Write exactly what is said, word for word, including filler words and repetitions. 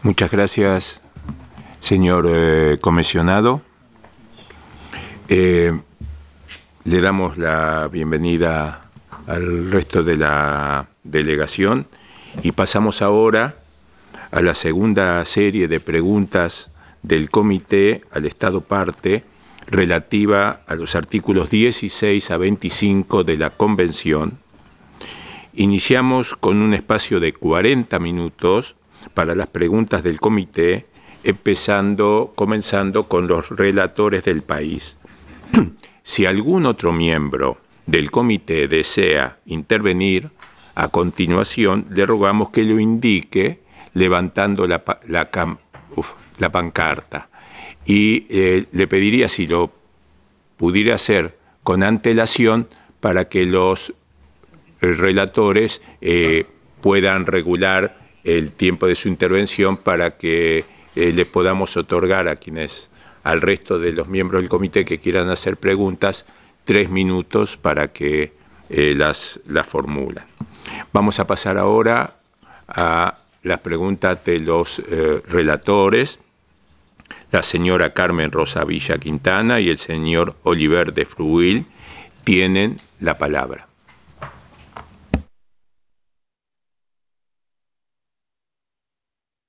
Muchas gracias, señor eh, comisionado. Eh, le damos la bienvenida al resto de la delegación y pasamos ahora a la segunda serie de preguntas del comité al Estado parte relativa a los artículos dieciséis a veinticinco de la Convención. Iniciamos con un espacio de cuarenta minutos para las preguntas del comité, empezando, comenzando con los relatores del país. Si algún otro miembro del comité desea intervenir, a continuación le rogamos que lo indique levantando la, la, uf, la pancarta. Y eh, le pediría si lo pudiera hacer con antelación para que los relatores eh, puedan regular el tiempo de su intervención para que eh, le podamos otorgar a quienes, al resto de los miembros del comité que quieran hacer preguntas, tres minutos para que eh, las, las formulen. Vamos a pasar ahora a las preguntas de los eh, relatores. La señora Carmen Rosa Villa Quintana y el señor Oliver de Fruil tienen la palabra.